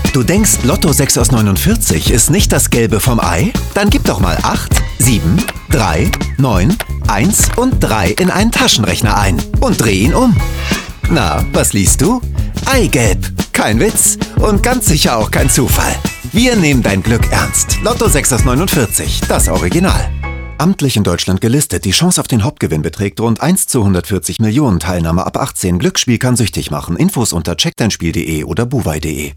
Du denkst, Lotto 6 aus 49 ist nicht das Gelbe vom Ei? Dann gib doch mal 8, 7, 3, 9, 1 und 3 in einen Taschenrechner ein und dreh ihn um. Na, was liest du? Eigelb. Kein Witz und ganz sicher auch kein Zufall. Wir nehmen dein Glück ernst. Lotto 6 aus 49, das Original. Amtlich in Deutschland gelistet. Die Chance auf den Hauptgewinn beträgt rund 1 zu 140 Millionen. Teilnahme ab 18. Glücksspiel kann süchtig machen. Infos unter checkdeinspiel.de oder buwei.de.